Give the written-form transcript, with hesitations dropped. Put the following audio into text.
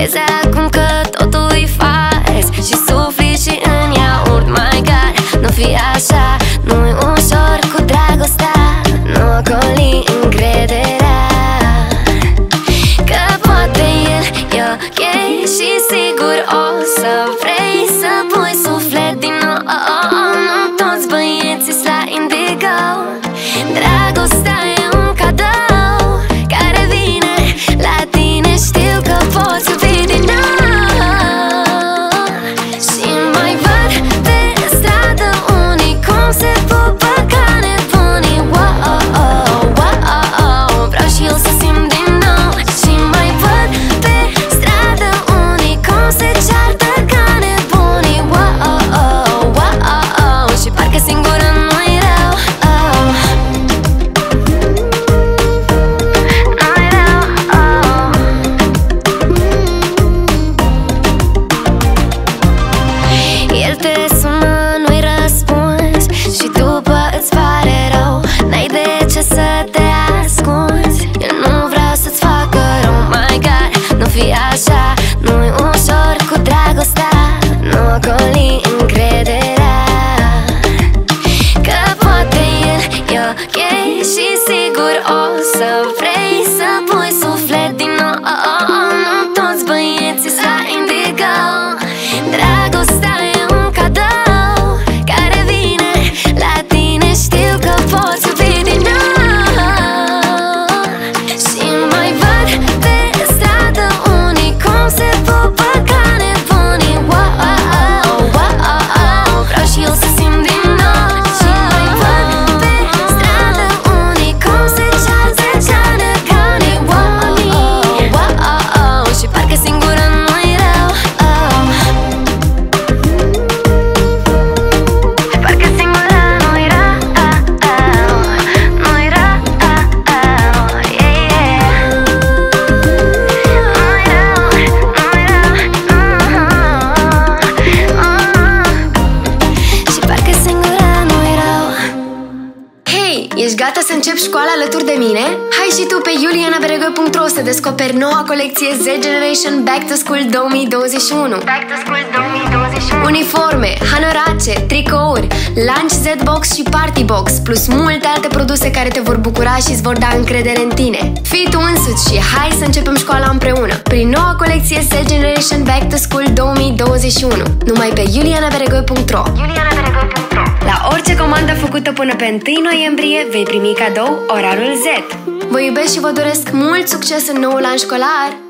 Crezi acum că totul e fals și sufli și în iaurt, my God. Nu fi așa, nu-i ușor cu dragostea, nu ocoli încrederea că poate el e ok și sigur o să vrei să pui suflet din nou. Nu toți băieții la indigo. Dragostea e un cadou care vine la tine, știu că poți iubi din nou. Și mai văd pe stradă unii cum se pupă ca nebunii. Vreau și eu să simt din nou. Și mai văd pe stradă unii cum se ceartă ca nebunii. Și parcă singură nu-i rău. Nu-i rău. El te sună, nu-i răspunzi și după îți pare rău. N-ai de ce să te ascunzi, el nu vrea să-ți facă rău, my God. Nu fi așa, nu-i ușor cu dragostea, nu ocoli încrederea că poate el e ok și sigur o să vrei să pui suflet din nou. Nu toți băieții la indigo. Dragostea e un cadou care vine la tine, știu că poți iubi din nou. Și mai văd pe stradă unii cum se pupă ca nebunii. Vreau și eu să simt din nou. Și mai văd pe stradă unii cum se ceartă ca nebunii. Și parcă singură nu-i rău. Parcă singură nu-i rău. Nu-i rău. Și parcă singură nu-i rău. Hei, ești gata să începi școala alături de mine? Hai și tu pe julianaberegoi.ro să descoperi noua colecție Z Generation Back to School 2021. Uniforme, hanorace, tricouri, lunch Z-Box și Party Box, plus multe alte produse care te vor bucura și îți vor da încredere în tine. Fii tu însuți și hai să începem școala împreună prin noua colecție Z Generation Back to School 2021, numai pe julianaberegoi.ro. La orice comandă făcută până pe 1 noiembrie vei primi cadou orarul Z. Vă iubesc și vă doresc mult succes în noul an școlar!